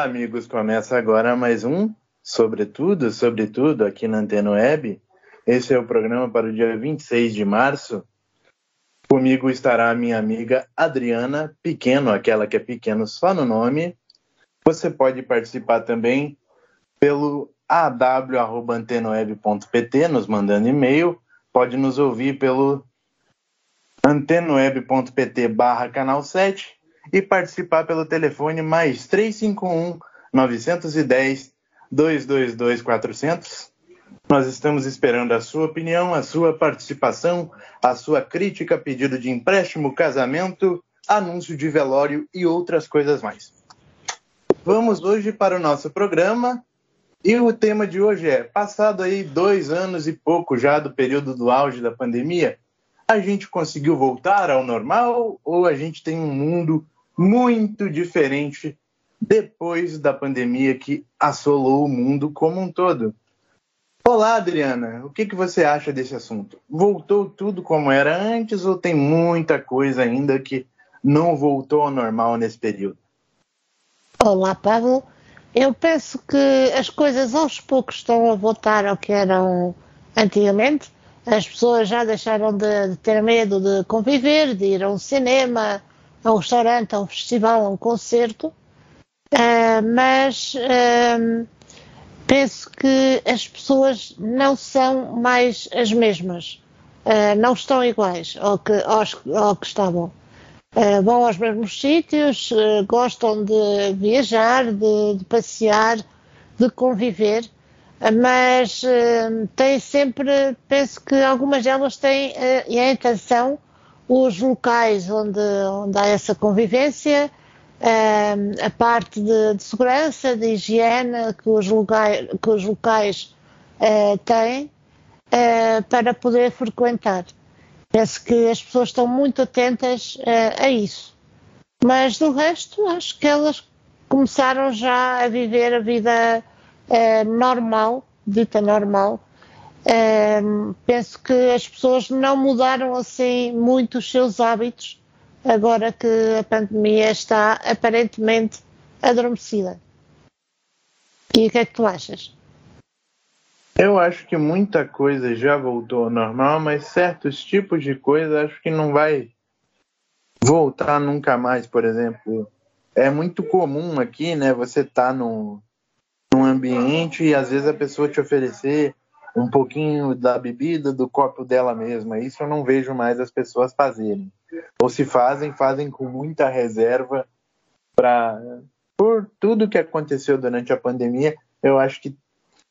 amigos, começa agora mais um Sobretudo, aqui na Antena Web. Esse é o programa para o dia 26 de março. Comigo estará a minha amiga Adriana Pequeno, aquela que é pequeno só no nome. Você pode participar também pelo aw@antenaweb.pt, nos mandando e-mail. Pode nos ouvir pelo antenaweb.pt/canal 7 e participar pelo telefone mais 351 910 222 400. Nós estamos esperando a sua opinião, a sua participação, a sua crítica, pedido de empréstimo, casamento, anúncio de velório e outras coisas mais. Vamos hoje para o nosso programa e o tema de hoje é: passado aí 2 anos e pouco já do período do auge da pandemia, a gente conseguiu voltar ao normal ou a gente tem um mundo muito diferente depois da pandemia que assolou o mundo como um todo? Olá, Adriana, o que você acha desse assunto? Voltou tudo como era antes ou tem muita coisa ainda que não voltou ao normal nesse período? Olá, Pablo. Eu penso que as coisas aos poucos estão a voltar ao que eram antigamente. As pessoas já deixaram de ter medo de conviver, de ir a um cinema, a um restaurante, a um festival, a um concerto. Mas penso que as pessoas não são mais as mesmas. Não estão iguais ao que estavam. Vão aos mesmos sítios, gostam de viajar, de passear, de conviver, mas têm sempre, penso que algumas delas têm em atenção os locais onde há essa convivência, a parte de segurança, de higiene que os locais têm para poder frequentar. Penso que as pessoas estão muito atentas a isso. Mas do resto, acho que elas começaram já a viver a vida normal, dita normal. Penso que as pessoas não mudaram assim muito os seus hábitos, agora que a pandemia está aparentemente adormecida. E o que é que tu achas? Eu acho que muita coisa já voltou ao normal, mas certos tipos de coisa acho que não vai voltar nunca mais. Por exemplo, é muito comum aqui, né, você tá num ambiente e às vezes a pessoa te oferecer um pouquinho da bebida do copo dela mesma. Isso eu não vejo mais as pessoas fazerem. Ou se fazem com muita reserva por tudo que aconteceu durante a pandemia. Eu acho que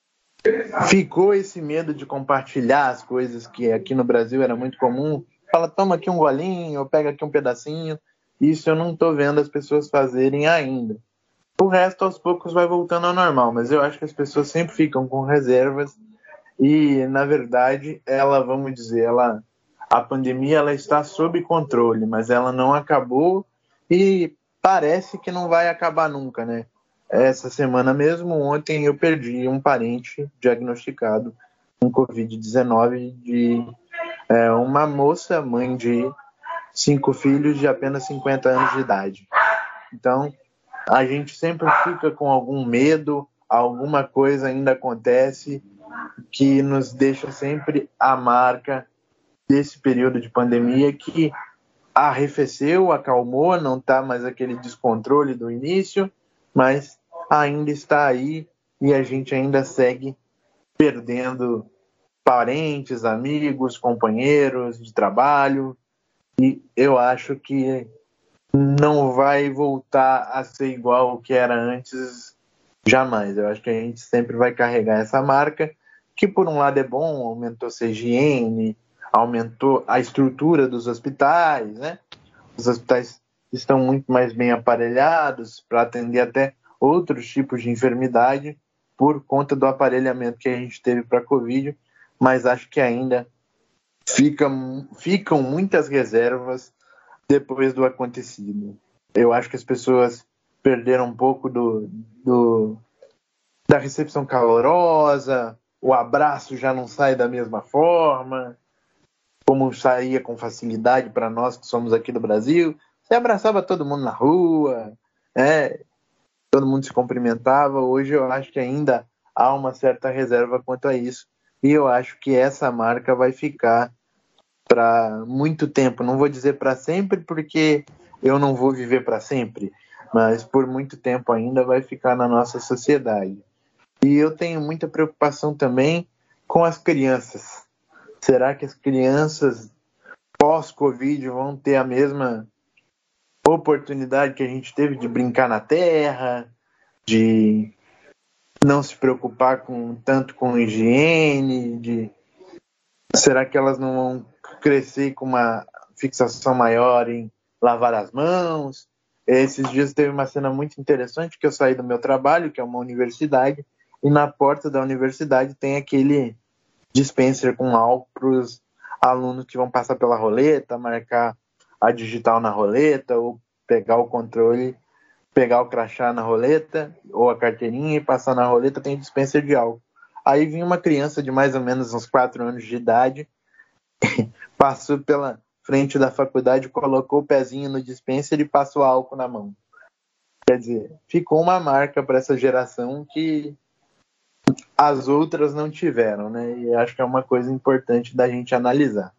ficou esse medo de compartilhar as coisas que aqui no Brasil era muito comum. Fala, toma aqui um golinho, ou pega aqui um pedacinho. Isso eu não estou vendo as pessoas fazerem ainda. O resto, aos poucos, vai voltando ao normal, mas eu acho que as pessoas sempre ficam com reservas e, na verdade, a pandemia ela está sob controle, mas ela não acabou e parece que não vai acabar nunca, né? Essa semana mesmo, ontem, eu perdi um parente diagnosticado com Covid-19 de uma moça, mãe de 5 filhos de apenas 50 anos de idade. Então, a gente sempre fica com algum medo, alguma coisa ainda acontece que nos deixa sempre a marca desse período de pandemia que arrefeceu, acalmou, não está mais aquele descontrole do início, mas ainda está aí e a gente ainda segue perdendo parentes, amigos, companheiros de trabalho, e eu acho que não vai voltar a ser igual ao que era antes, jamais. Eu acho que a gente sempre vai carregar essa marca, que por um lado é bom, aumentou-se a higiene, aumentou a estrutura dos hospitais, né? Os hospitais estão muito mais bem aparelhados para atender até outros tipos de enfermidade por conta do aparelhamento que a gente teve para a Covid, mas acho que ainda ficam muitas reservas depois do acontecido. Eu acho que as pessoas perderam um pouco da recepção calorosa, o abraço já não sai da mesma forma, como saía com facilidade para nós que somos aqui do Brasil. Você abraçava todo mundo na rua, todo mundo se cumprimentava. Hoje eu acho que ainda há uma certa reserva quanto a isso. E eu acho que essa marca vai ficar para muito tempo. Não vou dizer para sempre, porque eu não vou viver para sempre, mas por muito tempo ainda vai ficar na nossa sociedade. E eu tenho muita preocupação também com as crianças. Será que as crianças pós-Covid vão ter a mesma oportunidade que a gente teve de brincar na terra, de não se preocupar tanto com higiene, será que elas não vão crescer com uma fixação maior em lavar as mãos? Esses dias teve uma cena muito interessante, que eu saí do meu trabalho, que é uma universidade, e na porta da universidade tem aquele dispenser com álcool para os alunos que vão passar pela roleta, marcar a digital na roleta, ou pegar o controle, pegar o crachá na roleta, ou a carteirinha e passar na roleta, tem dispenser de álcool. Aí vinha uma criança de mais ou menos uns 4 anos de idade, passou pela frente da faculdade, colocou o pezinho no dispenser e passou álcool na mão. Quer dizer, ficou uma marca para essa geração que as outras não tiveram, né? E acho que é uma coisa importante da gente analisar.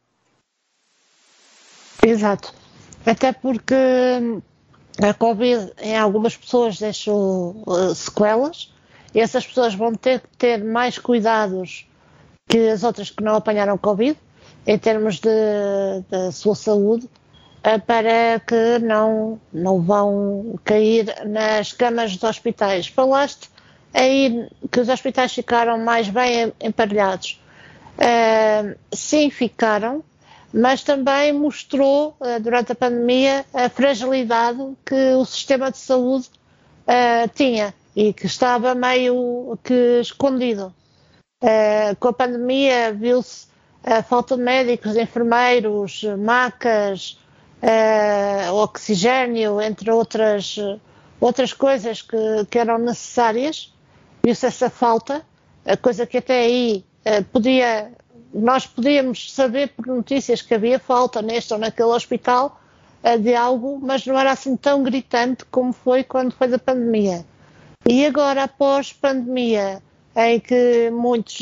Exato. Até porque a Covid em algumas pessoas deixou sequelas, e essas pessoas vão ter que ter mais cuidados que as outras que não apanharam Covid, em termos da sua saúde, para que não vão cair nas camas dos hospitais. Falaste aí que os hospitais ficaram mais bem emparelhados. Sim, ficaram, mas também mostrou, durante a pandemia, a fragilidade que o sistema de saúde tinha e que estava meio que escondido. Com a pandemia viu-se a falta de médicos, de enfermeiros, macas, oxigênio, entre outras coisas que eram necessárias. Viu-se essa falta, a coisa que até aí nós podíamos saber por notícias que havia falta neste ou naquele hospital de algo, mas não era assim tão gritante como foi quando foi da pandemia. E agora, após pandemia, em que muitas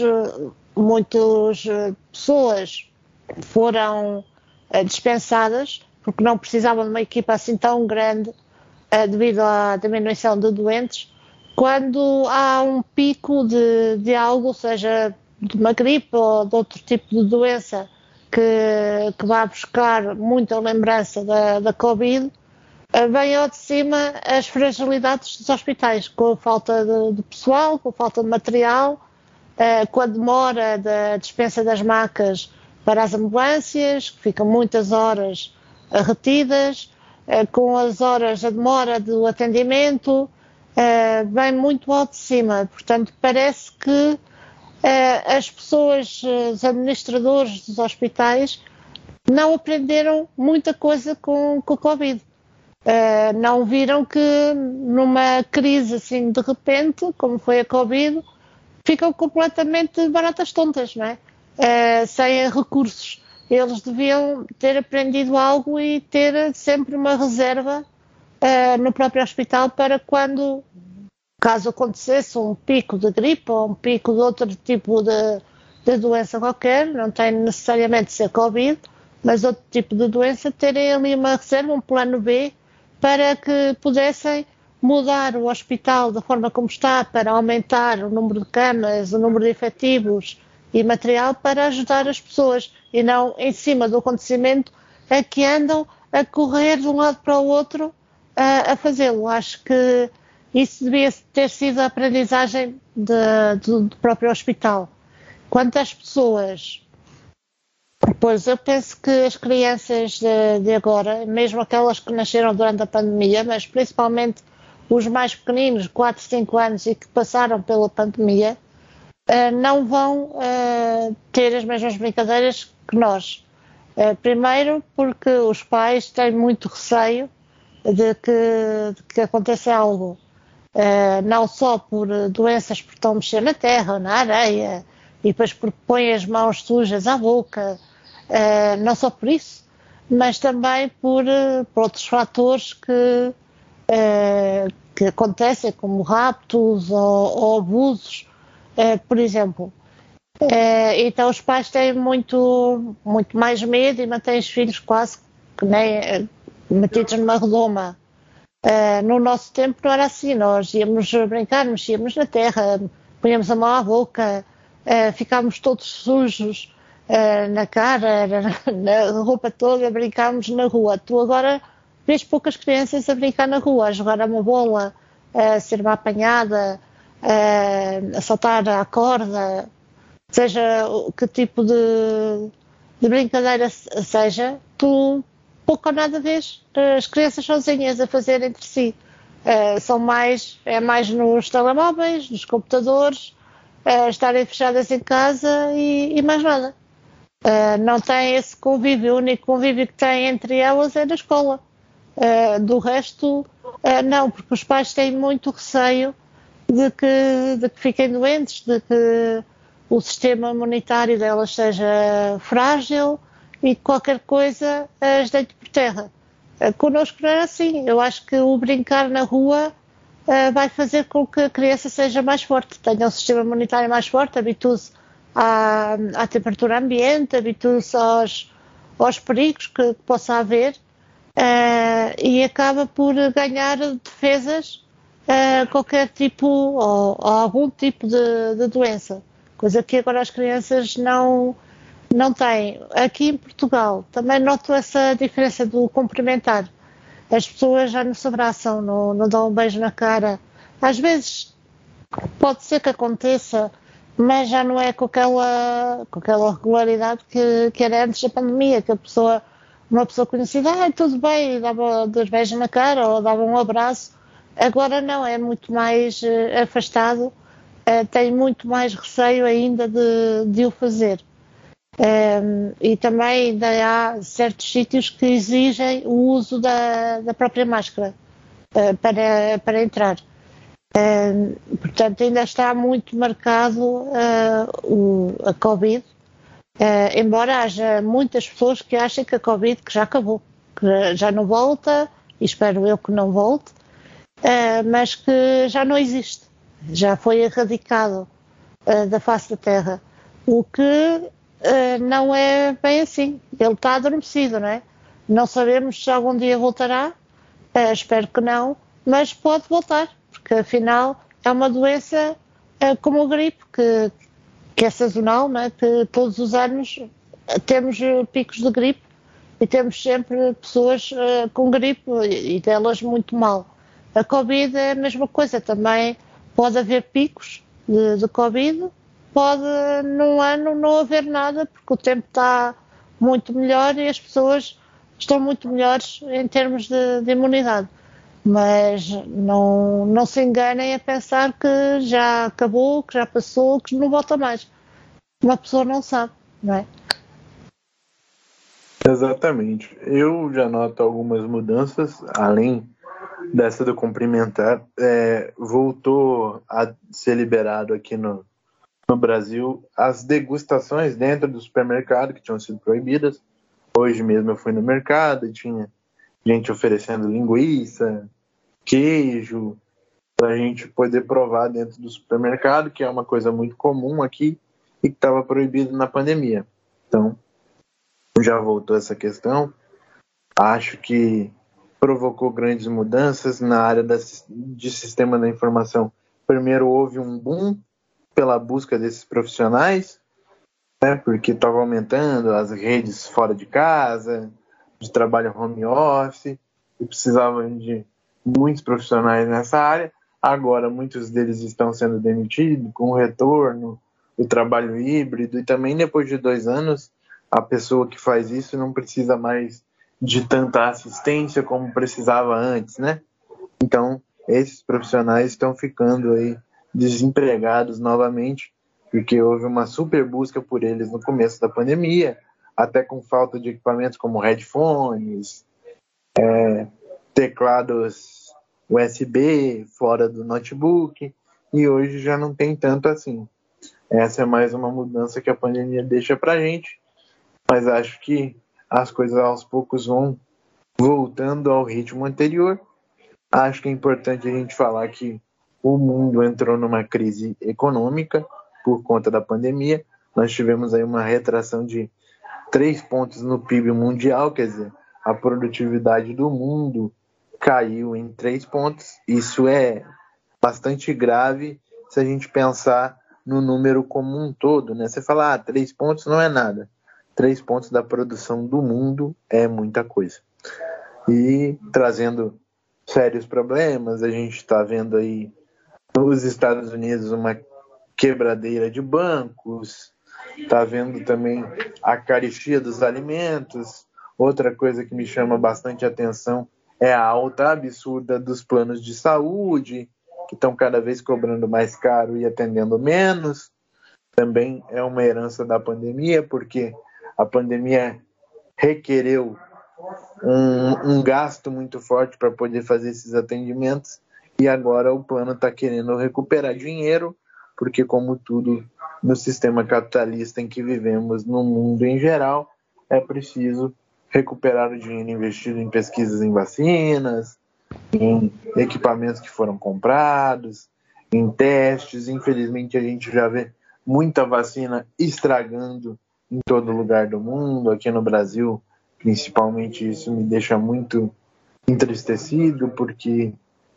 pessoas foram dispensadas, porque não precisavam de uma equipa assim tão grande devido à diminuição de doentes, quando há um pico de algo, seja de uma gripe ou de outro tipo de doença que vai buscar muita lembrança da Covid, vem ao de cima as fragilidades dos hospitais, com a falta de pessoal, com a falta de material, com a demora da dispensa das macas para as ambulâncias, que ficam muitas horas retidas, com as horas, a demora do atendimento, vem muito ao de cima. Portanto, parece que as pessoas, os administradores dos hospitais, não aprenderam muita coisa com a Covid. Não viram que numa crise assim de repente, como foi a Covid, ficam completamente baratas tontas, não é? Sem recursos. Eles deviam ter aprendido algo e ter sempre uma reserva no próprio hospital para quando, caso acontecesse um pico de gripe ou um pico de outro tipo de doença qualquer, não tem necessariamente de ser Covid, mas outro tipo de doença, terem ali uma reserva, um plano B, para que pudessem mudar o hospital da forma como está, para aumentar o número de camas, o número de efetivos e material para ajudar as pessoas, e não em cima do acontecimento a que andam a correr de um lado para o outro a fazê-lo. Acho que isso devia ter sido a aprendizagem do próprio hospital. Quanto às pessoas, pois eu penso que as crianças de agora, mesmo aquelas que nasceram durante a pandemia, mas principalmente os mais pequeninos, 4, 5 anos, e que passaram pela pandemia, não vão ter as mesmas brincadeiras que nós. Primeiro porque os pais têm muito receio de que aconteça algo, não só por doenças por estão a mexer na terra ou na areia, e depois porque põem as mãos sujas à boca, não só por isso, mas também por outros fatores que que acontecem, como raptos ou abusos, por exemplo. Então os pais têm muito mais medo e mantêm os filhos quase que nem metidos numa redoma. No nosso tempo não era assim, nós íamos brincar, mexíamos na terra, punhamos a mão à boca, ficámos todos sujos na cara, na roupa toda, brincámos na rua. Tu agora vês poucas crianças a brincar na rua, a jogar a uma bola, a ser uma apanhada, a saltar à corda, seja que tipo de brincadeira seja, tu pouco ou nada vês as crianças sozinhas a fazer entre si. É mais nos telemóveis, nos computadores, estarem fechadas em casa e mais nada. Não tem esse convívio, o único convívio que têm entre elas é na escola. Do resto, não, porque os pais têm muito receio de que fiquem doentes, de que o sistema imunitário delas seja frágil e que qualquer coisa as deite por terra. Connosco não era assim. Eu acho que o brincar na rua vai fazer com que a criança seja mais forte, tenha um sistema imunitário mais forte, habitue-se à temperatura ambiente, habitue-se aos perigos que possa haver e acaba por ganhar defesas a qualquer tipo ou algum tipo de doença. Coisa que agora as crianças não têm. Aqui em Portugal também noto essa diferença do cumprimentar. As pessoas já não se abraçam, não dão um beijo na cara. Às vezes pode ser que aconteça, mas já não é com aquela regularidade que era antes da pandemia, que uma pessoa conhecida, tudo bem, dava 2 beijos na cara ou dava um abraço. Agora não, é muito mais afastado, tem muito mais receio ainda de o fazer. E também ainda há certos sítios que exigem o uso da própria máscara para entrar. Portanto, ainda está muito marcado a Covid, embora haja muitas pessoas que achem que a Covid que já acabou, que já não volta, e espero eu que não volte, mas que já não existe, já foi erradicado da face da Terra, o que não é bem assim. Ele está adormecido, não é? Não sabemos se algum dia voltará, espero que não, mas pode voltar, porque afinal é uma doença como a gripe, que é sazonal, não é? Que todos os anos temos picos de gripe e temos sempre pessoas com gripe e delas muito mal. A Covid é a mesma coisa, também pode haver picos de Covid, pode num ano não haver nada, porque o tempo está muito melhor e as pessoas estão muito melhores em termos de imunidade. Mas não se enganem a pensar que já acabou, que já passou, que não volta mais. Uma pessoa não sabe, não é? Exatamente. Eu já noto algumas mudanças, além dessa do cumprimentar. Voltou a ser liberado aqui no Brasil as degustações dentro do supermercado, que tinham sido proibidas. Hoje mesmo eu fui no mercado e tinha gente oferecendo linguiça, queijo, para a gente poder provar dentro do supermercado, que é uma coisa muito comum aqui e que estava proibido na pandemia. Então, já voltou essa questão. Acho que provocou grandes mudanças na área de sistema da informação. Primeiro houve um boom pela busca desses profissionais, né, porque estava aumentando as redes fora de casa, de trabalho home office, e precisavam de muitos profissionais nessa área. Agora, muitos deles estão sendo demitidos, com o retorno do trabalho híbrido, e também depois de 2 anos, a pessoa que faz isso não precisa mais de tanta assistência como precisava antes, né? Então, esses profissionais estão ficando aí desempregados novamente, porque houve uma super busca por eles no começo da pandemia, até com falta de equipamentos como headphones, teclados USB fora do notebook, e hoje já não tem tanto assim. Essa é mais uma mudança que a pandemia deixa pra gente, mas acho que as coisas aos poucos vão voltando ao ritmo anterior. Acho que é importante a gente falar que o mundo entrou numa crise econômica por conta da pandemia. Nós tivemos aí uma retração de 3 pontos no PIB mundial, quer dizer, a produtividade do mundo caiu em 3 pontos. Isso é bastante grave se a gente pensar no número como um todo, né? Você fala, 3 pontos não é nada. 3 pontos da produção do mundo é muita coisa. E trazendo sérios problemas, a gente está vendo aí nos Estados Unidos uma quebradeira de bancos, está vendo também a carestia dos alimentos. Outra coisa que me chama bastante atenção é a alta absurda dos planos de saúde, que estão cada vez cobrando mais caro e atendendo menos. Também é uma herança da pandemia, porque a pandemia requereu um gasto muito forte para poder fazer esses atendimentos, e agora o plano está querendo recuperar dinheiro, porque como tudo no sistema capitalista em que vivemos no mundo em geral, é preciso recuperar o dinheiro investido em pesquisas em vacinas, em equipamentos que foram comprados, em testes. Infelizmente a gente já vê muita vacina estragando em todo lugar do mundo. Aqui no Brasil, principalmente, isso me deixa muito entristecido, porque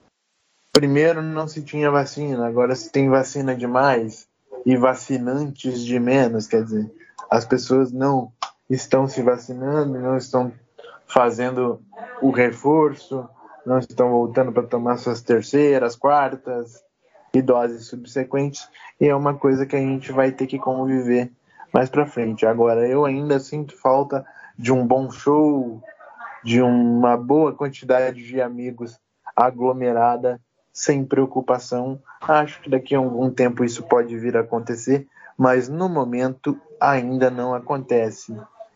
primeiro não se tinha vacina, agora se tem vacina demais e vacinantes de menos, quer dizer, as pessoas não estão se vacinando, não estão fazendo o reforço, não estão voltando para tomar suas terceiras, quartas e doses subsequentes, e é uma coisa que a gente vai ter que conviver mais para frente. Agora, eu ainda sinto falta de um bom show, de uma boa quantidade de amigos aglomerada, sem preocupação. Acho que daqui a algum tempo isso pode vir a acontecer, mas no momento ainda não acontece.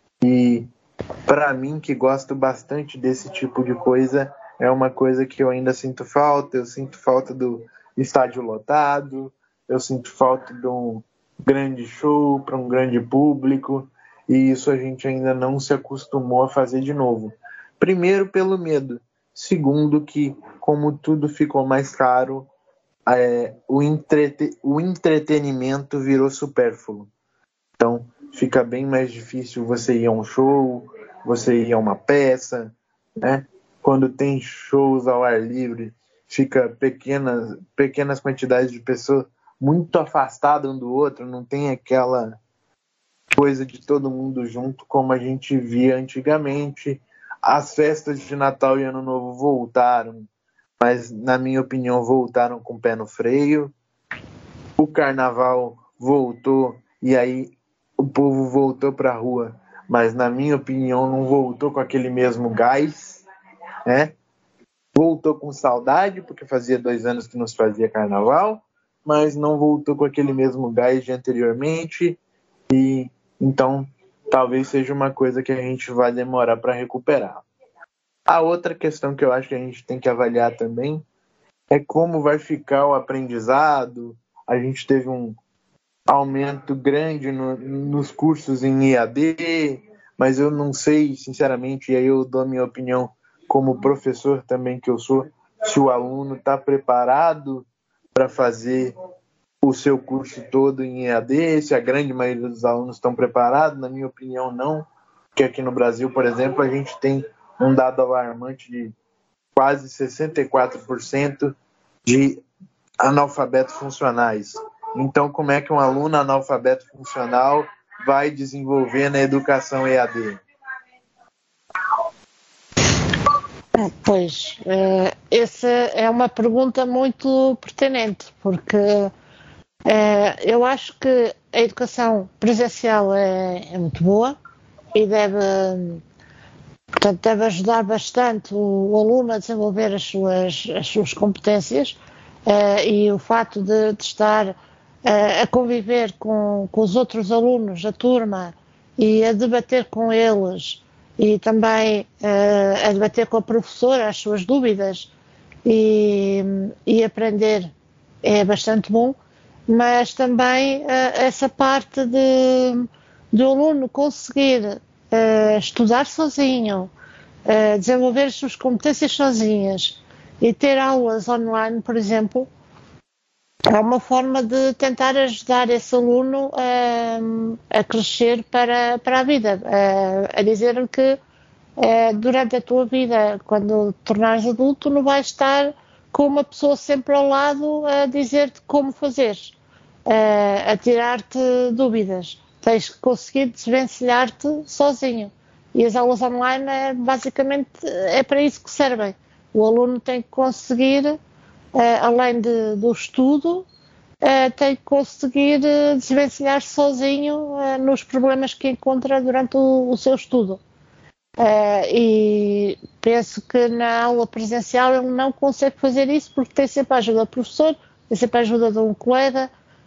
E para mim, que gosto bastante desse tipo de coisa, é uma coisa que eu ainda sinto falta. Eu sinto falta do estádio lotado, eu sinto falta de um grande show para um grande público, e isso a gente ainda não se acostumou a fazer de novo. Primeiro, pelo medo. Segundo, que como tudo ficou mais caro, o entretenimento virou supérfluo. Então, fica bem mais difícil você ir a um show, você ir a uma peça, né? Quando tem shows ao ar livre, fica pequenas quantidades de pessoas muito afastadas um do outro, não tem aquela coisa de todo mundo junto como a gente via antigamente. As festas de Natal e Ano Novo voltaram, mas, na minha opinião, voltaram com o pé no freio. O Carnaval voltou, e aí o povo voltou para a rua, mas, na minha opinião, não voltou com aquele mesmo gás, né? Voltou com saudade, porque fazia 2 anos que nos fazia Carnaval, mas não voltou com aquele mesmo gás de anteriormente, e então talvez seja uma coisa que a gente vai demorar para recuperar. A outra questão que eu acho que a gente tem que avaliar também é como vai ficar o aprendizado. A gente teve um aumento grande nos cursos em EAD, mas eu não sei, sinceramente, e aí eu dou a minha opinião como professor também que eu sou, se o aluno está preparado para fazer o seu curso todo em EAD, se a grande maioria dos alunos estão preparados. Na minha opinião, não, porque aqui no Brasil, por exemplo, a gente tem um dado alarmante de quase 64% de analfabetos funcionais. Então, como é que um aluno analfabeto funcional vai desenvolver na educação EAD? Pois, essa é uma pergunta muito pertinente, porque eu acho que a educação presencial é muito boa e portanto, deve ajudar bastante o aluno a desenvolver as suas competências, e o facto de estar a conviver com os outros alunos da turma e a debater com eles, e também a debater com a professora as suas dúvidas e aprender é bastante bom, mas também essa parte do aluno conseguir estudar sozinho, desenvolver as suas competências sozinhas E ter aulas online, por exemplo, é uma forma de tentar ajudar esse aluno a crescer para a vida, a dizer que durante a tua vida, quando te tornares adulto, não vais estar com uma pessoa sempre ao lado a dizer-te como fazeres, a tirar-te dúvidas. Tens que conseguir desvencilhar-te sozinho. E as aulas online, basicamente, é para isso que servem. O aluno tem que conseguir, além do estudo, tem que conseguir desvencilhar-se sozinho nos problemas que encontra durante o seu estudo. E penso que na aula presencial ele não consegue fazer isso porque tem sempre a ajuda do professor, tem sempre a ajuda de um colega,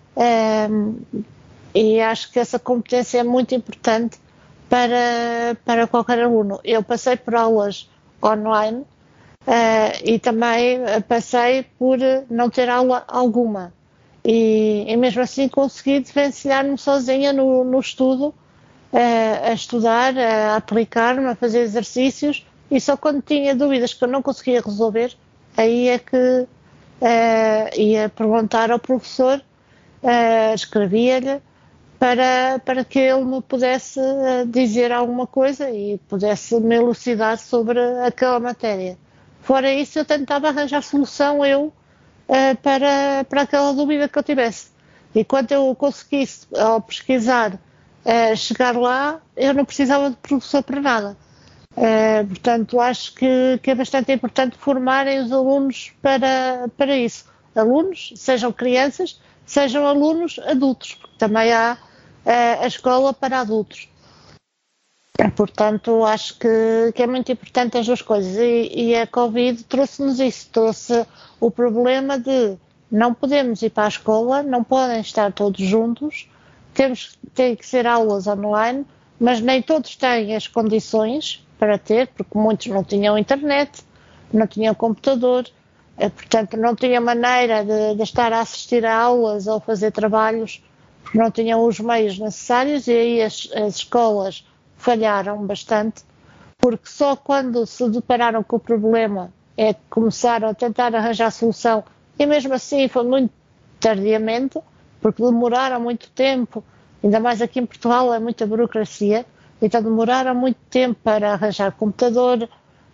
e acho que essa competência é muito importante para qualquer aluno. Eu passei por aulas online e também passei por não ter aula alguma. E mesmo assim consegui diferenciar-me sozinha no estudo, a estudar, a aplicar-me, a fazer exercícios, e só quando tinha dúvidas que eu não conseguia resolver, aí é que ia perguntar ao professor, escrevia-lhe, para que ele me pudesse dizer alguma coisa e pudesse me elucidar sobre aquela matéria. Fora isso, eu tentava arranjar solução para aquela dúvida que eu tivesse. E quando eu conseguisse, ao pesquisar, chegar lá, eu não precisava de professor para nada. Portanto, acho que é bastante importante formarem os alunos para isso. Alunos, sejam crianças, sejam alunos adultos, porque também há a escola para adultos. Portanto, acho que é muito importante as duas coisas. E a Covid trouxe-nos isso, trouxe o problema de não podemos ir para a escola, não podem estar todos juntos, tem que ser aulas online, mas nem todos têm as condições para ter, porque muitos não tinham internet, não tinham computador, portanto não tinham maneira de estar a assistir a aulas ou fazer trabalhos, porque não tinham os meios necessários, e aí as escolas falharam bastante, porque só quando se depararam com o problema é que começaram a tentar arranjar solução, e mesmo assim foi muito tardiamente, porque demoraram muito tempo, ainda mais aqui em Portugal é muita burocracia, então demoraram muito tempo para arranjar computador,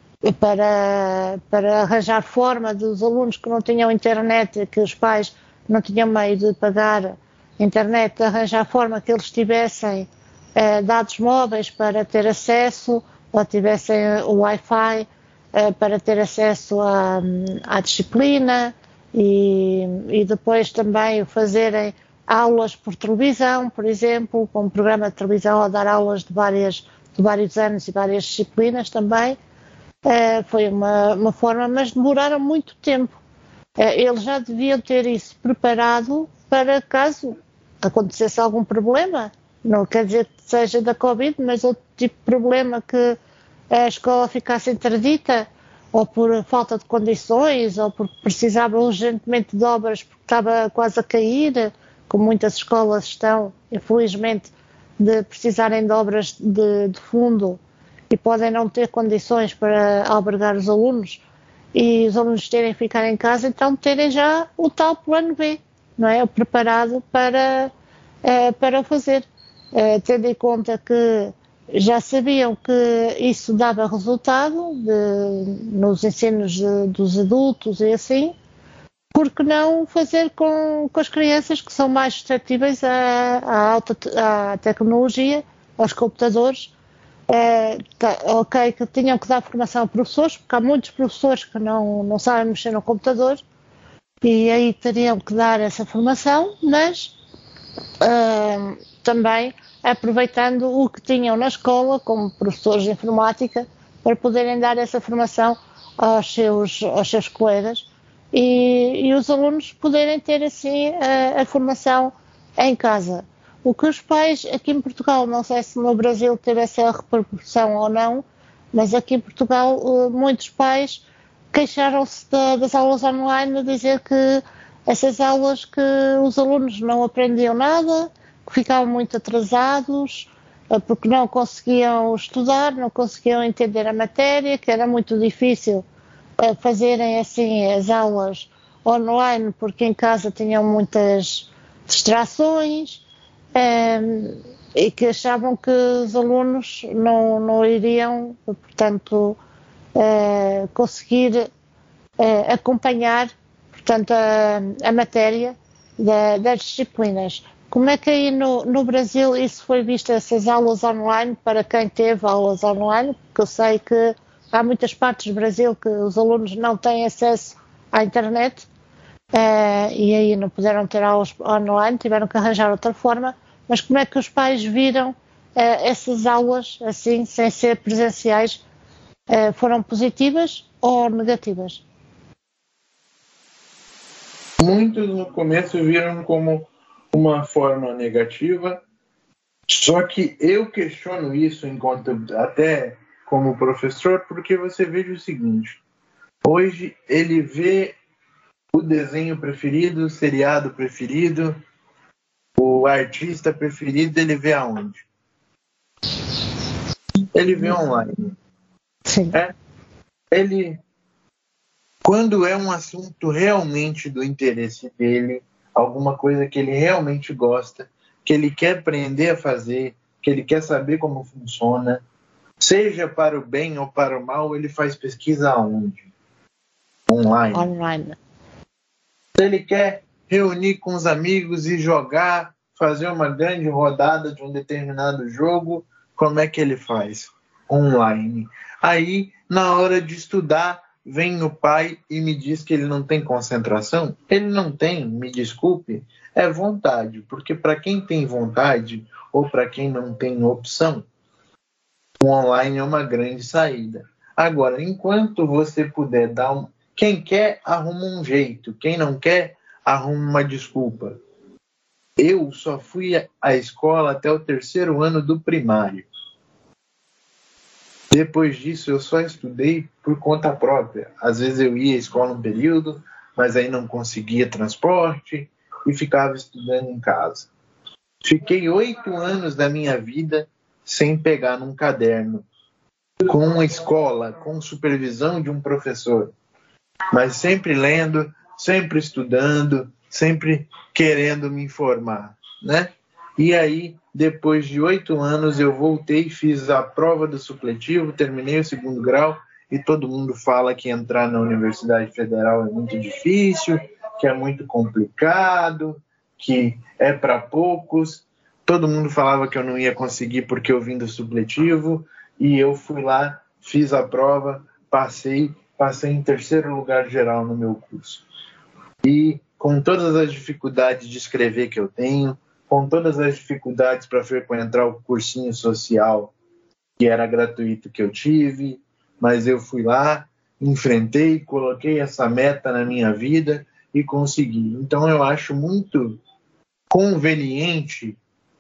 para arranjar forma dos alunos que não tinham internet, que os pais não tinham meio de pagar internet, arranjar forma que eles tivessem dados móveis para ter acesso, ou tivessem o Wi-Fi para ter acesso à disciplina, e depois também fazerem aulas por televisão, por exemplo, com um programa de televisão a dar aulas de vários anos e várias disciplinas também. Foi uma forma, mas demoraram muito tempo. Eles já deviam ter isso preparado para caso acontecesse algum problema. Não quer dizer que seja da Covid, mas outro tipo de problema, que a escola ficasse interdita, ou por falta de condições, ou porque precisava urgentemente de obras porque estava quase a cair, como muitas escolas estão, infelizmente, de precisarem de obras de fundo e podem não ter condições para albergar os alunos, e os alunos terem que ficar em casa, então terem já o tal plano B, não é? Preparado para o fazer. Tendo em conta que já sabiam que isso dava resultado nos ensinos dos adultos e assim, por que não fazer com as crianças que são mais suscetíveis à tecnologia, aos computadores? Ok, que tinham que dar formação a professores, porque há muitos professores que não sabem mexer no computador, e aí teriam que dar essa formação, mas também aproveitando o que tinham na escola, como professores de informática, para poderem dar essa formação aos seus colegas, e os alunos poderem ter assim a formação em casa. O que os pais aqui em Portugal, não sei se no Brasil teve essa repercussão ou não, mas aqui em Portugal muitos pais queixaram-se das aulas online, a dizer que essas aulas, que os alunos não aprendiam nada, que ficavam muito atrasados, porque não conseguiam estudar, não conseguiam entender a matéria, que era muito difícil fazerem assim as aulas online, porque em casa tinham muitas distrações, e que achavam que os alunos não iriam, portanto, conseguir acompanhar, portanto, a matéria das disciplinas. Como é que aí no Brasil isso foi visto, essas aulas online, para quem teve aulas online? Porque eu sei que há muitas partes do Brasil que os alunos não têm acesso à internet, e aí não puderam ter aulas online, tiveram que arranjar outra forma. Mas como é que os pais viram essas aulas, assim, sem ser presenciais? Foram positivas ou negativas? Muitos no começo viram como uma forma negativa, só que eu questiono isso enquanto até como professor, porque você veja o seguinte: hoje ele vê o desenho preferido, o seriado preferido, o artista preferido, ele vê aonde? Ele vê online. Sim. Ele, quando é um assunto realmente do interesse dele, alguma coisa que ele realmente gosta, que ele quer aprender a fazer, que ele quer saber como funciona, seja para o bem ou para o mal, ele faz pesquisa aonde? Online. Se ele quer reunir com os amigos e jogar, fazer uma grande rodada de um determinado jogo, como é que ele faz? Online. Aí, na hora de estudar, vem o pai e me diz que ele não tem concentração. Ele não tem, me desculpe, é vontade. Porque para quem tem vontade, ou para quem não tem opção, o online é uma grande saída. Agora, enquanto você puder dar um... Quem quer, arruma um jeito. Quem não quer, arruma uma desculpa. Eu só fui à escola até o 3º ano do primário. Depois disso, eu só estudei por conta própria. Às vezes eu ia à escola um período, mas aí não conseguia transporte e ficava estudando em casa. Fiquei 8 anos da minha vida sem pegar num caderno, com uma escola, com supervisão de um professor, mas sempre lendo, sempre estudando, sempre querendo me informar, né? E aí, depois de 8 anos, eu voltei, fiz a prova do supletivo, terminei o 2º grau, e todo mundo fala que entrar na Universidade Federal é muito difícil, que é muito complicado, que é para poucos. Todo mundo falava que eu não ia conseguir porque eu vim do supletivo, e eu fui lá, fiz a prova, passei em 3º lugar geral no meu curso. E com todas as dificuldades de escrever que eu tenho, com todas as dificuldades para frequentar o cursinho social, que era gratuito, que eu tive, mas eu fui lá, enfrentei, coloquei essa meta na minha vida e consegui. Então eu acho muito conveniente,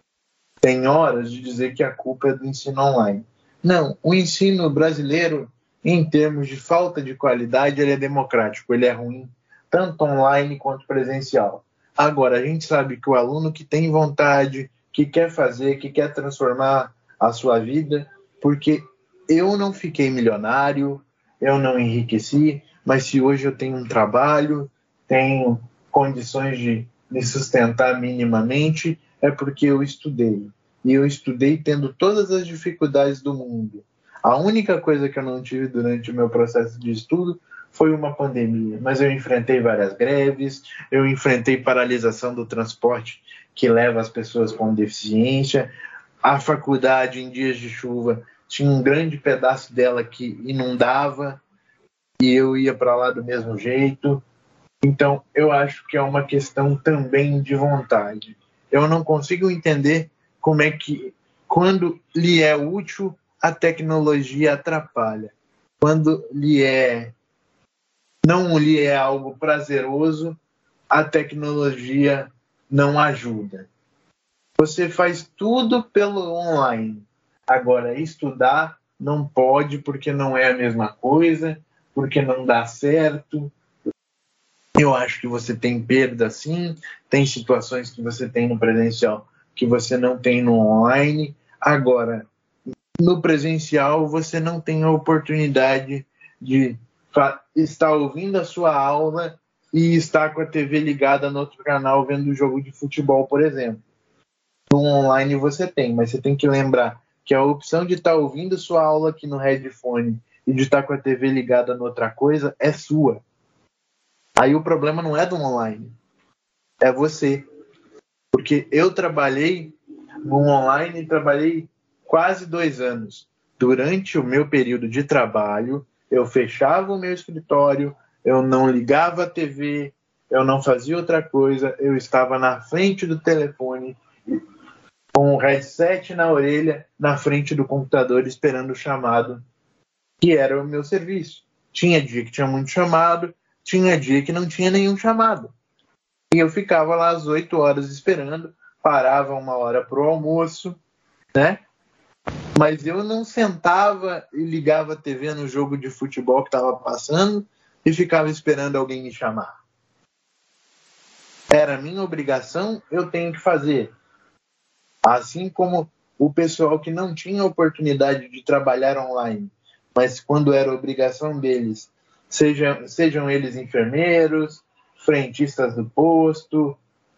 tem horas, de dizer que a culpa é do ensino online. Não, o ensino brasileiro, em termos de falta de qualidade, ele é democrático, ele é ruim, tanto online quanto presencial. Agora, a gente sabe que o aluno que tem vontade, que quer fazer, que quer transformar a sua vida, porque eu não fiquei milionário, eu não enriqueci, mas se hoje eu tenho um trabalho, tenho condições de me sustentar minimamente, é porque eu estudei. E eu estudei tendo todas as dificuldades do mundo. A única coisa que eu não tive durante o meu processo de estudo foi uma pandemia, mas eu enfrentei várias greves, eu enfrentei paralisação do transporte que leva as pessoas com deficiência, a faculdade em dias de chuva tinha um grande pedaço dela que inundava e eu ia para lá do mesmo jeito. Então, eu acho que é uma questão também de vontade. Eu não consigo entender como é que, quando lhe é útil, a tecnologia atrapalha. Quando não lhe é algo prazeroso, a tecnologia não ajuda. Você faz tudo pelo online. Agora, estudar não pode porque não é a mesma coisa, porque não dá certo. Eu acho que você tem perda, sim. Tem situações que você tem no presencial que você não tem no online. Agora, no presencial, você não tem a oportunidade de está ouvindo a sua aula e está com a TV ligada no outro canal vendo o jogo de futebol, por exemplo. No online você tem, mas você tem que lembrar que a opção de estar ouvindo sua aula aqui no headphone e de estar com a TV ligada em outra coisa é sua. Aí o problema não é do online, é você. Porque eu trabalhei no online, trabalhei quase 2 anos. Durante o meu período de trabalho, eu fechava o meu escritório, eu não ligava a TV, eu não fazia outra coisa, eu estava na frente do telefone, com o headset na orelha, na frente do computador, esperando o chamado, que era o meu serviço. Tinha dia que tinha muito chamado, tinha dia que não tinha nenhum chamado. E eu ficava lá às 8 horas esperando, parava 1 hora para o almoço, né? Mas eu não sentava e ligava a TV no jogo de futebol que estava passando e ficava esperando alguém me chamar. Era minha obrigação, eu tenho que fazer. Assim como o pessoal que não tinha oportunidade de trabalhar online, mas quando era obrigação deles, sejam eles enfermeiros, frentistas do posto,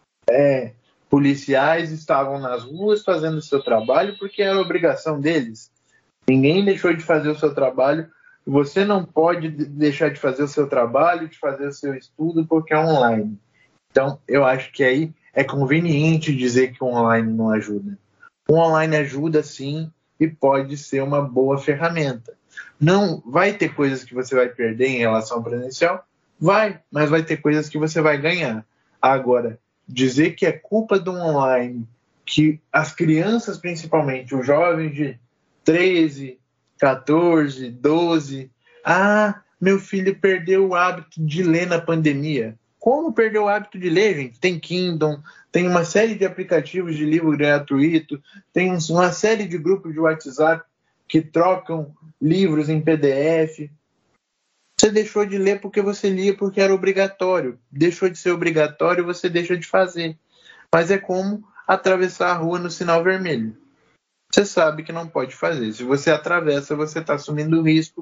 policiais, estavam nas ruas fazendo o seu trabalho porque era obrigação deles. Ninguém deixou de fazer o seu trabalho. Você não pode deixar de fazer o seu trabalho, de fazer o seu estudo porque é online. Então, eu acho que aí é conveniente dizer que o online não ajuda. O online ajuda sim e pode ser uma boa ferramenta. Não vai ter coisas que você vai perder em relação ao presencial? Vai, mas vai ter coisas que você vai ganhar. Agora, dizer que é culpa do online, que as crianças principalmente, os jovens de 13, 14, 12, meu filho perdeu o hábito de ler na pandemia. Como perdeu o hábito de ler, gente? Tem Kindle, tem uma série de aplicativos de livro gratuito, tem uma série de grupos de WhatsApp que trocam livros em PDF. Você deixou de ler porque você lia porque era obrigatório. Deixou de ser obrigatório, você deixa de fazer. Mas é como atravessar a rua no sinal vermelho. Você sabe que não pode fazer. Se você atravessa, você está assumindo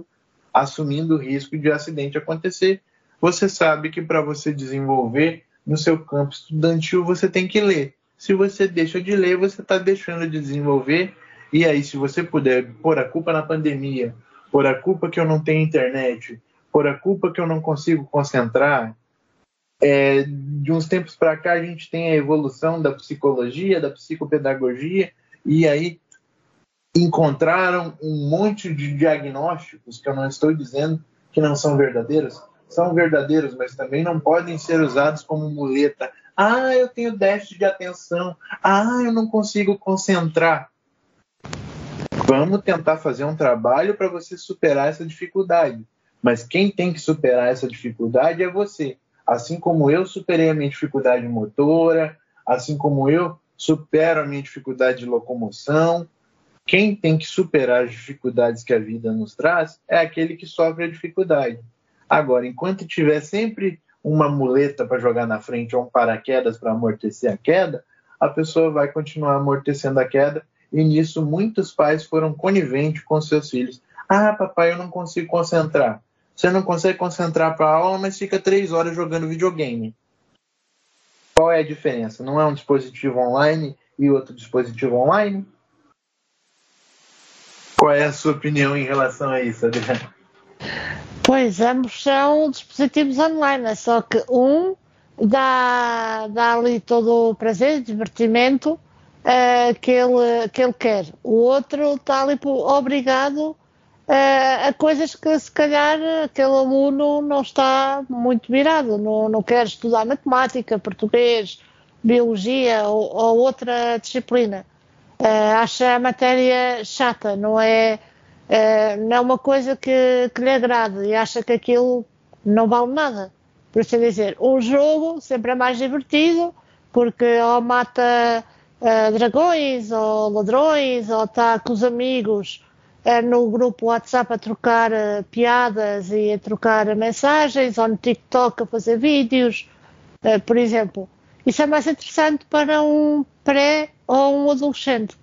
o risco de acidente acontecer. Você sabe que para você desenvolver no seu campo estudantil, você tem que ler. Se você deixa de ler, você está deixando de desenvolver. E aí, se você puder pôr a culpa na pandemia, pôr a culpa que eu não tenho internet, pôr a culpa que eu não consigo concentrar, de uns tempos para cá a gente tem a evolução da psicologia, da psicopedagogia, e aí encontraram um monte de diagnósticos que eu não estou dizendo que não são verdadeiros, são verdadeiros, mas também não podem ser usados como muleta. Eu tenho déficit de atenção. Eu não consigo concentrar. Vamos tentar fazer um trabalho para você superar essa dificuldade. Mas quem tem que superar essa dificuldade é você. Assim como eu superei a minha dificuldade motora, assim como eu supero a minha dificuldade de locomoção, quem tem que superar as dificuldades que a vida nos traz é aquele que sofre a dificuldade. Agora, enquanto tiver sempre uma muleta para jogar na frente ou um paraquedas para amortecer a queda, a pessoa vai continuar amortecendo a queda, e nisso muitos pais foram coniventes com seus filhos. Papai, eu não consigo concentrar. Você não consegue concentrar para a aula, mas fica 3 horas jogando videogame. Qual é a diferença? Não é um dispositivo online e outro dispositivo online? Qual é a sua opinião em relação a isso, Adriana? Pois, ambos são dispositivos online, é só que um dá ali todo o prazer, divertimento que ele quer. O outro está ali obrigado a coisas que se calhar aquele aluno não está muito virado, não quer estudar matemática, português, biologia ou outra disciplina. Acha a matéria chata, não é uma coisa que lhe agrada e acha que aquilo não vale nada. Por assim dizer, um jogo sempre é mais divertido porque ou mata dragões ou ladrões ou está com os amigos no grupo WhatsApp a trocar piadas e a trocar mensagens ou no TikTok a fazer vídeos, por exemplo. Isso é mais interessante para um pré ou um adolescente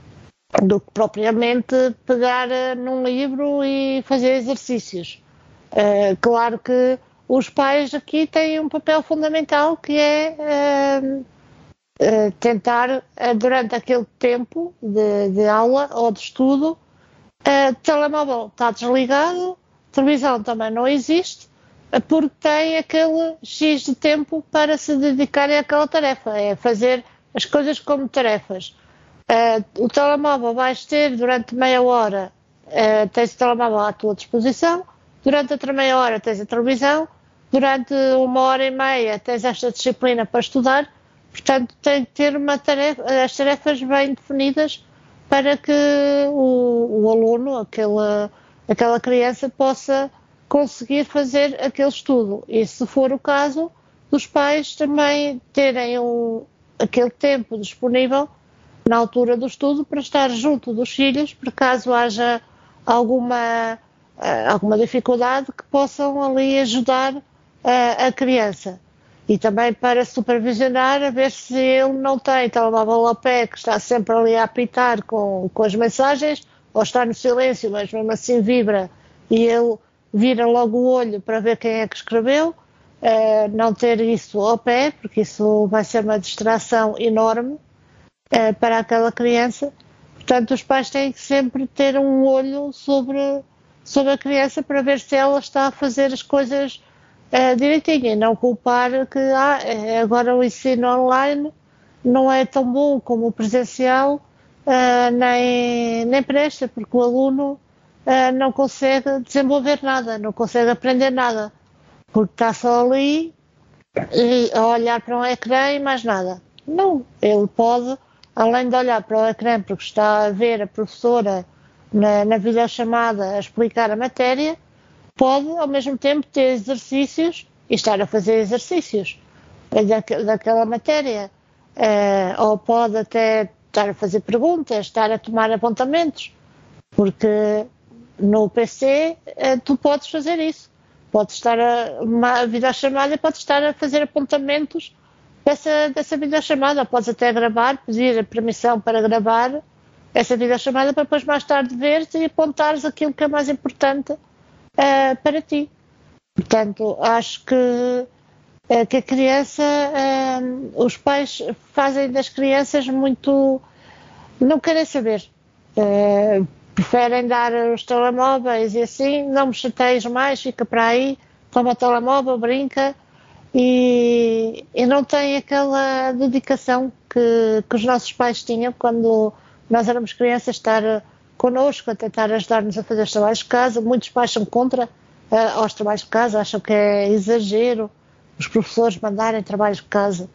do que propriamente pegar num livro e fazer exercícios. Claro que os pais aqui têm um papel fundamental que é tentar, durante aquele tempo de aula ou de estudo, o telemóvel está desligado, a televisão também não existe, porque tem aquele X de tempo para se dedicarem àquela tarefa, é fazer as coisas como tarefas. O telemóvel vais ter durante meia hora, tens o telemóvel à tua disposição, durante outra meia hora tens a televisão, durante 1 hora e meia tens esta disciplina para estudar, portanto tem que ter as tarefas bem definidas para que o aluno, aquela criança, possa conseguir fazer aquele estudo. E se for o caso, os pais também terem aquele tempo disponível na altura do estudo para estar junto dos filhos, por caso haja alguma dificuldade, que possam ali ajudar a criança. E também para supervisionar, a ver se ele não tem telemóvel ao pé, que está sempre ali a apitar com as mensagens, ou está no silêncio, mas mesmo assim vibra, e ele vira logo o olho para ver quem é que escreveu. Não ter isso ao pé, porque isso vai ser uma distração enorme para aquela criança. Portanto, os pais têm que sempre ter um olho sobre a criança para ver se ela está a fazer as coisas direitinho, e não culpar que agora o ensino online não é tão bom como o presencial, nem presta, porque o aluno não consegue desenvolver nada, não consegue aprender nada, porque está só ali a olhar para um ecrã e mais nada. Não, ele pode, além de olhar para o ecrã porque está a ver a professora na videochamada a explicar a matéria, pode ao mesmo tempo ter exercícios e estar a fazer exercícios daquela matéria, ou pode até estar a fazer perguntas, estar a tomar apontamentos, porque no PC tu podes fazer isso, podes estar uma videochamada e podes estar a fazer apontamentos dessa videochamada, podes até gravar, pedir a permissão para gravar essa videochamada para depois mais tarde veres e apontares aquilo que é mais importante para ti. Portanto, acho que a criança, os pais fazem das crianças muito, não querem saber, preferem dar os telemóveis e assim, não me chateies mais, fica para aí, toma o telemóvel, brinca, e não tem aquela dedicação que os nossos pais tinham quando nós éramos crianças, estar connosco, a tentar ajudar-nos a fazer os trabalhos de casa. Muitos pais são contra aos trabalhos de casa, acham que é exagero os professores mandarem trabalhos de casa,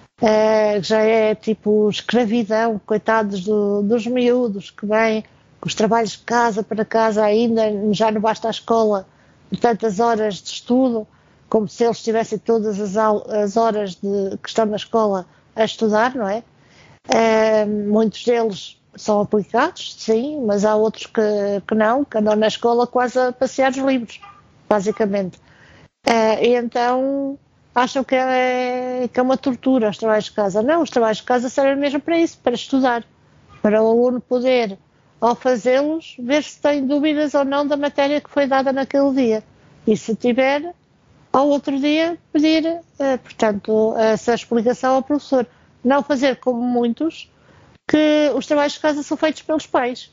já é tipo escravidão, coitados dos miúdos que vêm com os trabalhos de casa para casa ainda, já não basta a escola de tantas horas de estudo, como se eles tivessem todas as horas que estão na escola a estudar, não é? Muitos deles são aplicados, sim, mas há outros que não, que andam na escola quase a passear os livros, basicamente. E então acham que é uma tortura os trabalhos de casa. Não, os trabalhos de casa servem mesmo para isso, para estudar, para o aluno poder, ao fazê-los, ver se tem dúvidas ou não da matéria que foi dada naquele dia. E se tiver, ao outro dia, pedir, portanto, essa explicação ao professor. Não fazer como muitos, que os trabalhos de casa são feitos pelos pais.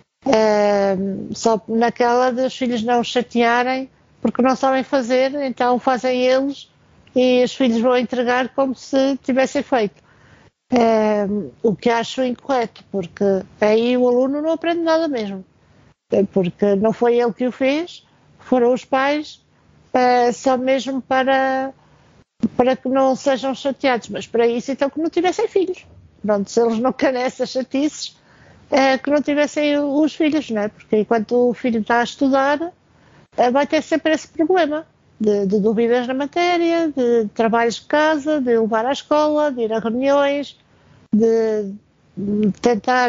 Só naquela dos filhos não os chatearem porque não sabem fazer, então fazem eles e os filhos vão entregar como se tivessem feito. O que acho incorreto, porque aí o aluno não aprende nada mesmo. Porque não foi ele que o fez, foram os pais, só mesmo para que não sejam chateados, mas para isso então que não tivessem filhos. Pronto, se eles não querem essas chatices, que não tivessem os filhos, não é? Porque enquanto o filho está a estudar, vai ter sempre esse problema de dúvidas na matéria, de trabalhos de casa, de levar à escola, de ir a reuniões, de tentar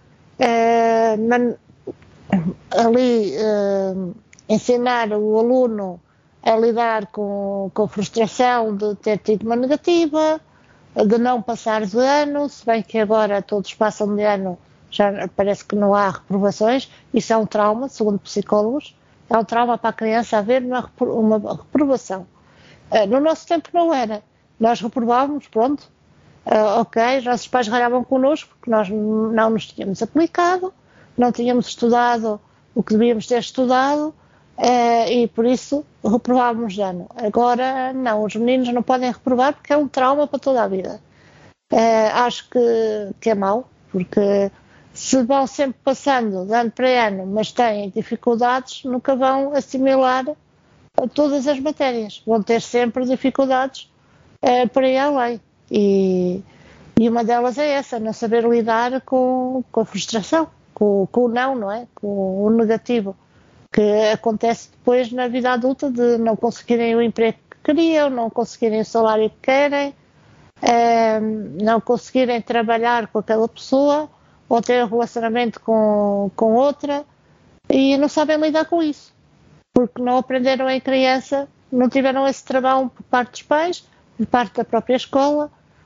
ali ensinar o aluno a lidar com a frustração de ter tido uma negativa, de não passar de ano, se bem que agora todos passam de ano, já parece que não há reprovações, isso é um trauma, segundo psicólogos, É um trauma para a criança haver uma reprovação. No nosso tempo não era. Nós reprovávamos, pronto, ok, os nossos pais ralhavam connosco porque nós não nos tínhamos aplicado, não tínhamos estudado o que devíamos ter estudado e por isso reprovávamos de ano. Agora não, os meninos não podem reprovar porque é um trauma para toda a vida. Acho que é mau, porque se vão sempre passando de ano para ano, mas têm dificuldades, nunca vão assimilar todas as matérias. Vão ter sempre dificuldades para ir além. E uma delas é essa, não saber lidar com a frustração, com o não é? Com o negativo, que acontece depois na vida adulta de não conseguirem o emprego que queriam, não conseguirem o salário que querem, não conseguirem trabalhar com aquela pessoa ou ter um relacionamento com outra e não sabem lidar com isso, porque não aprenderam em criança, não tiveram esse trabalho por parte dos pais, por parte da própria escola,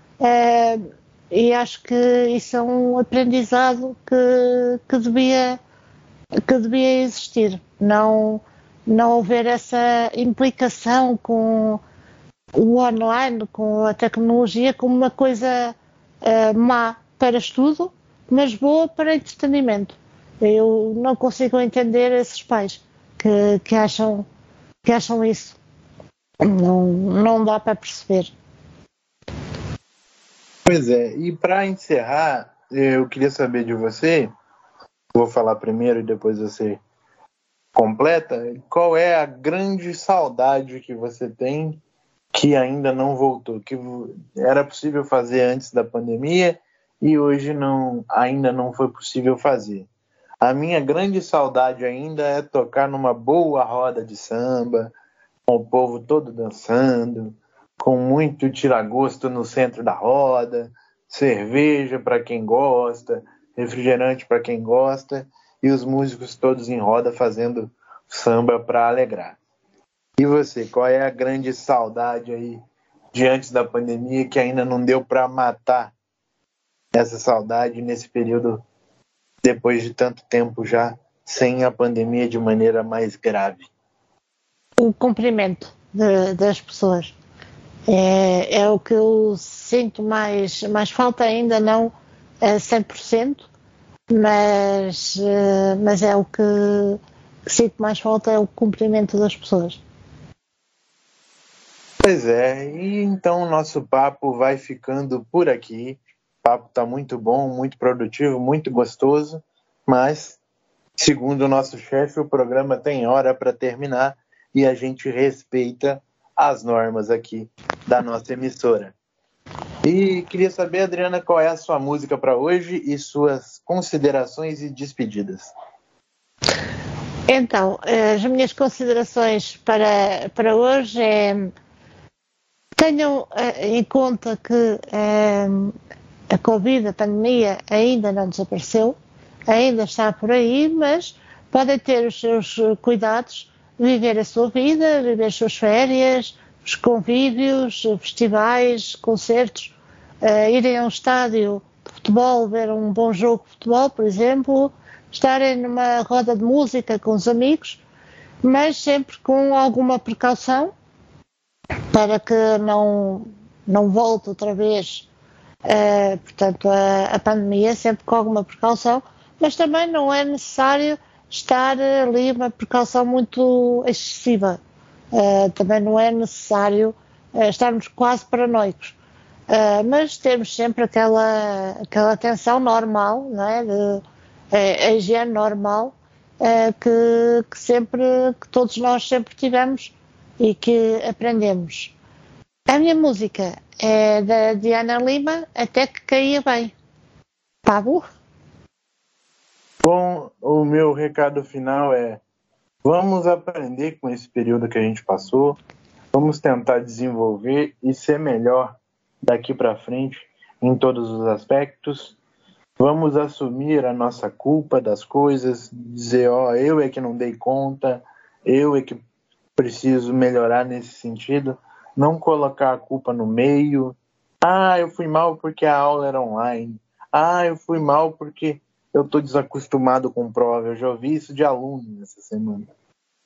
e acho que isso é um aprendizado que devia existir, não haver essa implicação com o online, com a tecnologia, como uma coisa má para estudo, mas boa para entretenimento. Eu não consigo entender esses pais que acham isso. Não dá para perceber. Pois é, e para encerrar, eu queria saber de você, vou falar primeiro e depois você completa, qual é a grande saudade que você tem que ainda não voltou, que era possível fazer antes da pandemia e hoje ainda não foi possível fazer. A minha grande saudade ainda é tocar numa boa roda de samba, com o povo todo dançando, com muito tiragosto no centro da roda, cerveja para quem gosta, refrigerante para quem gosta, e os músicos todos em roda fazendo samba para alegrar. E você, qual é a grande saudade aí de antes da pandemia que ainda não deu para matar essa saudade nesse período, depois de tanto tempo já, sem a pandemia de maneira mais grave? O cumprimento das pessoas. É o que eu sinto mais falta, ainda não 100%, mas é o que sinto mais falta, é o cumprimento das pessoas. Pois é, e então o nosso papo vai ficando por aqui. O papo está muito bom, muito produtivo, muito gostoso, mas, segundo o nosso chefe, o programa tem hora para terminar e a gente respeita as normas aqui da nossa emissora. E queria saber, Adriana, qual é a sua música para hoje e suas considerações e despedidas. Então, as minhas considerações para hoje é: tenham em conta que a Covid, a pandemia, ainda não desapareceu, ainda está por aí, mas podem ter os seus cuidados, viver a sua vida, viver as suas férias, os convívios, festivais, concertos, irem a um estádio de futebol, ver um bom jogo de futebol, por exemplo, estarem numa roda de música com os amigos, mas sempre com alguma precaução, para que não volte outra vez, portanto, a pandemia, sempre com alguma precaução, mas também não é necessário estar ali uma precaução muito excessiva. Também não é necessário estarmos quase paranoicos, mas temos sempre aquela atenção normal, não é? A higiene normal, que todos nós sempre tivemos e que aprendemos. A minha música é da Diana Lima, Até que Caía Bem. Pablo? Bom, o meu recado final é: vamos aprender com esse período que a gente passou, vamos tentar desenvolver e ser melhor daqui para frente em todos os aspectos. Vamos assumir a nossa culpa das coisas, dizer, eu é que não dei conta, eu é que preciso melhorar nesse sentido, não colocar a culpa no meio. Eu fui mal porque a aula era online. Eu fui mal porque eu estou desacostumado com prova. Eu já ouvi isso de alunos essa semana.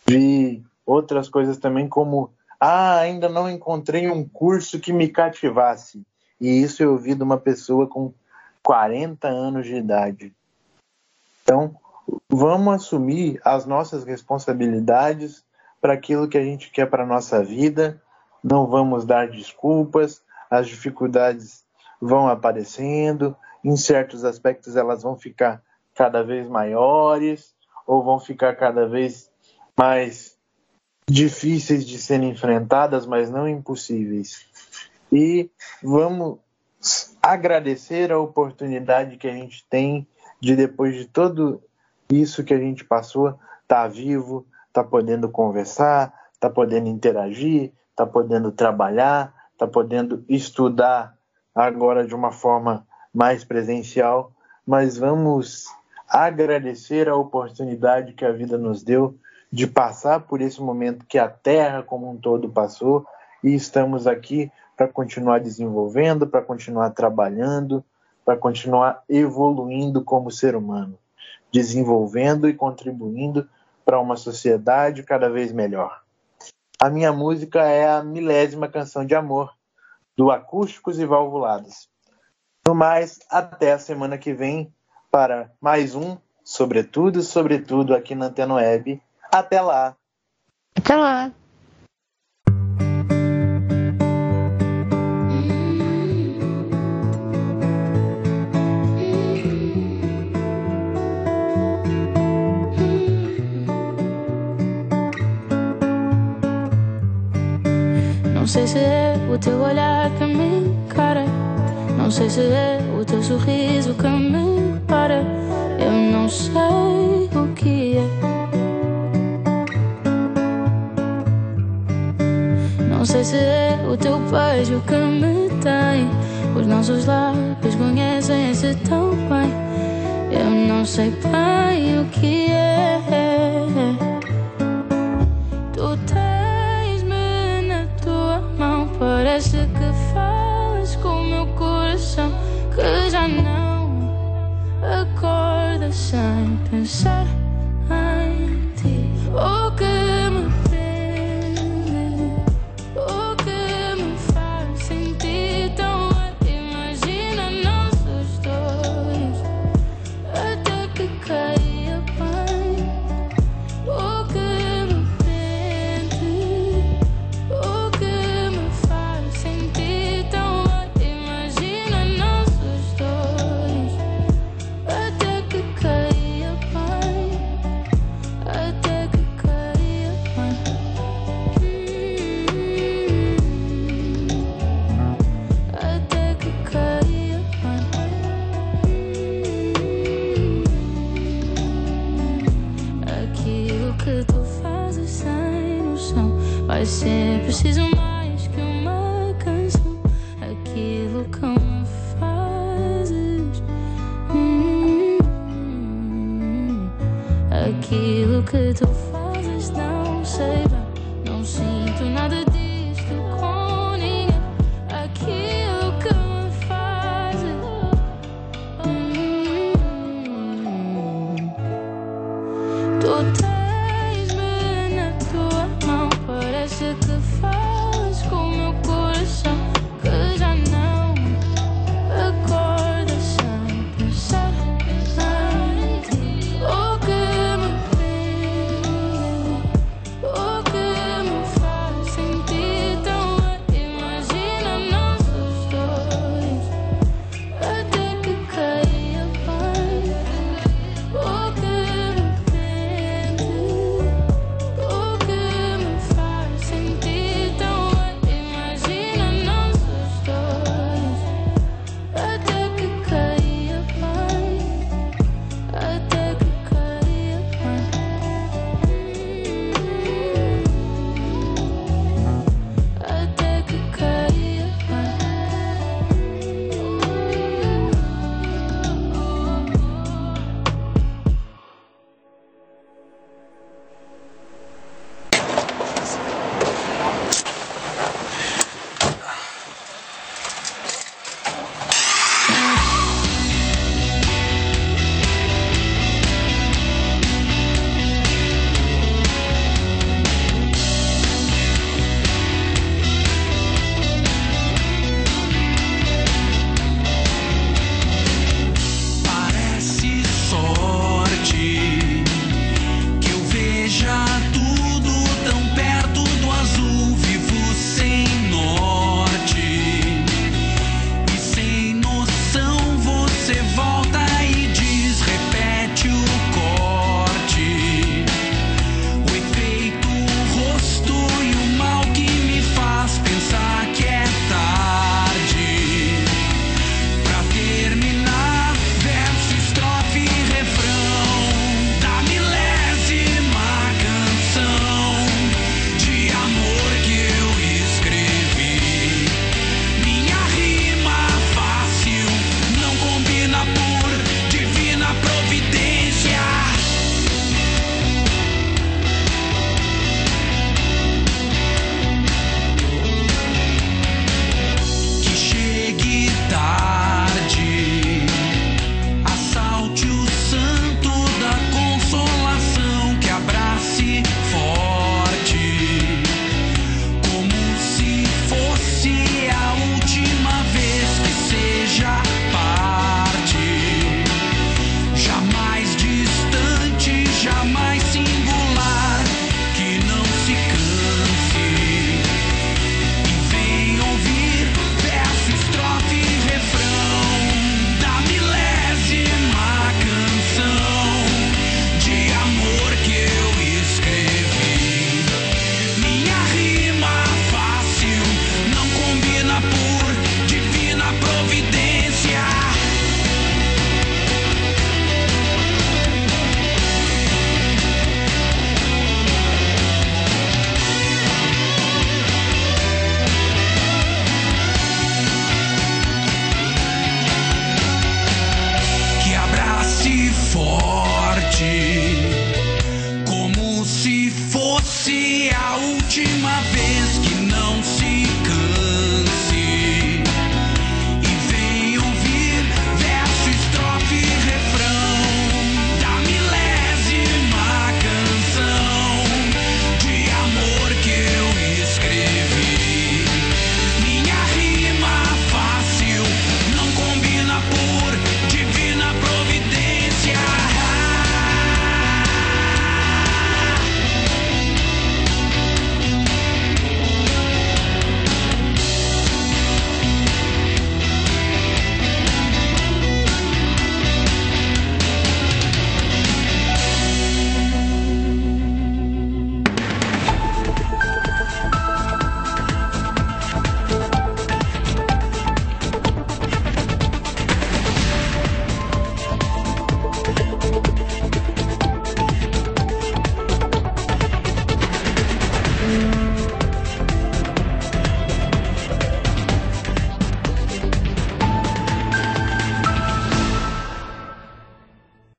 Vi outras coisas também como ainda não encontrei um curso que me cativasse. E isso eu ouvi de uma pessoa com 40 anos de idade. Então, vamos assumir as nossas responsabilidades para aquilo que a gente quer para a nossa vida. Não vamos dar desculpas, as dificuldades vão aparecendo, em certos aspectos elas vão ficar cada vez maiores ou vão ficar cada vez mais difíceis de serem enfrentadas, mas não impossíveis. E vamos agradecer a oportunidade que a gente tem de, depois de tudo isso que a gente passou, tá vivo, tá podendo conversar, tá podendo interagir, tá podendo trabalhar, tá podendo estudar agora de uma forma mais presencial, mas vamos agradecer a oportunidade que a vida nos deu de passar por esse momento que a Terra como um todo passou, e estamos aqui para continuar desenvolvendo, para continuar trabalhando, para continuar evoluindo como ser humano, desenvolvendo e contribuindo para uma sociedade cada vez melhor. A minha música é a 1000ª Canção de Amor, do Acústicos e Valvulados. No mais, até a semana que vem para mais um Sobretudo aqui na Antena Web. Até lá! Até lá! Não sei se é o teu olhar que me encara, não sei se é o teu sorriso que me para, eu não sei o que é. Não sei se é o teu beijo que me tem, os nossos lábios conhecem-se tão bem, eu não sei bem o que é. Tu tens-me na tua mão, parece que falas com o meu coração, que já não acorda sem pensar em ti. O que me prende, o que me faz sentir tão bem. Imagina nossos dois até que caia bem. O que me prende, o que me faz sentir tão bem. Imagina nossos dois até que caia bem, até que caia bem, até que caia bem. Aquilo que tu fazes sem noção vai ser preciso mais que uma canção. Aquilo que me fazes, aquilo que tu fazes, não sei bem, não sinto nada disto com ninguém. Aquilo que me fazes, tu